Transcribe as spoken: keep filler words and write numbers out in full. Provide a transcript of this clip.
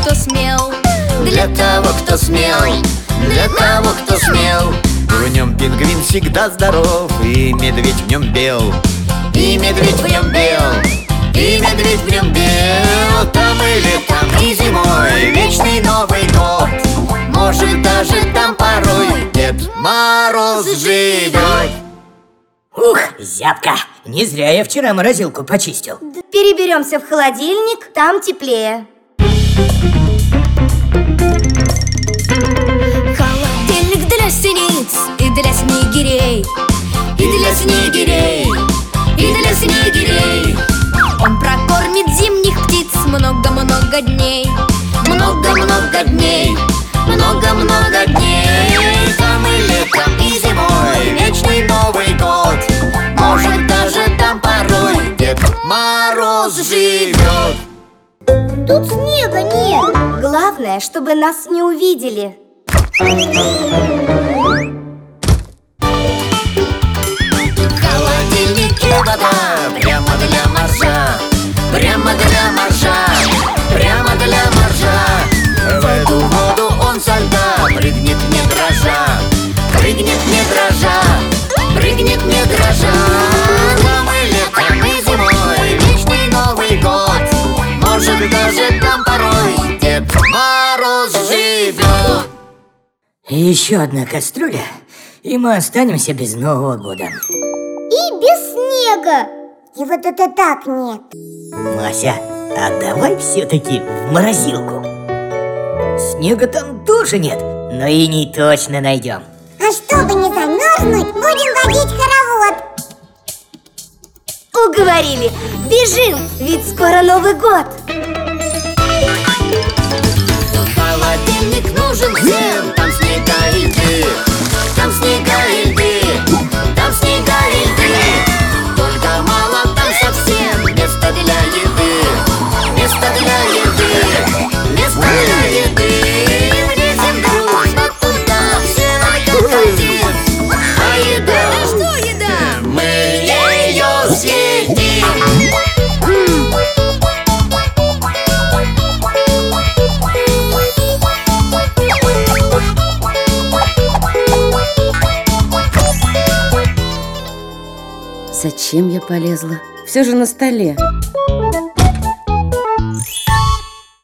кто смел, для того, кто смел, для того, кто смел. В нем пингвин всегда здоров, и медведь в нем бел. И медведь в нем бел, и медведь в нем бел. Там и летом, и зимой вечный Новый год. Может, даже там порой Дед Мороз живет. Ух, зябко! Не зря я вчера морозилку почистил. Переберемся в холодильник, там теплее. холодильник для синиц и для снегирей, И для снегирей, и для снегирей. он прокормит зимних птиц много-много дней. Много-много дней, много-много дней. Там и летом, и зимой вечный Новый год. Может, даже там порой Дед Мороз живет. Тут снега нет. Главное, чтобы нас не увидели. В холодильнике вода прямо для моржа, прямо для моржа, прямо для моржа. В эту воду он со льда прыгнет не дрожа, прыгнет не дрожа, прыгнет не дрожа. Там и летом, и зимой вечный Новый год. Может, даже там порой Дед Мороз живет. И еще одна кастрюля, и мы останемся без Нового года. И без снега. И вот это так нет. Мася, а давай все-таки в морозилку. Снега там тоже нет, но и не точно найдем. А чтобы не замерзнуть, будем водить хоровод. Уговорили. Бежим, ведь скоро Новый год. Холодильник нужен всем. Там снега и льды, там снега и льды, там снега и льды. Только мало там совсем места для еды, места для еды, места для еды. Влезем дружно туда, все как один. А еда, А что еда? мы ее съедим. Зачем я полезла? Все же на столе.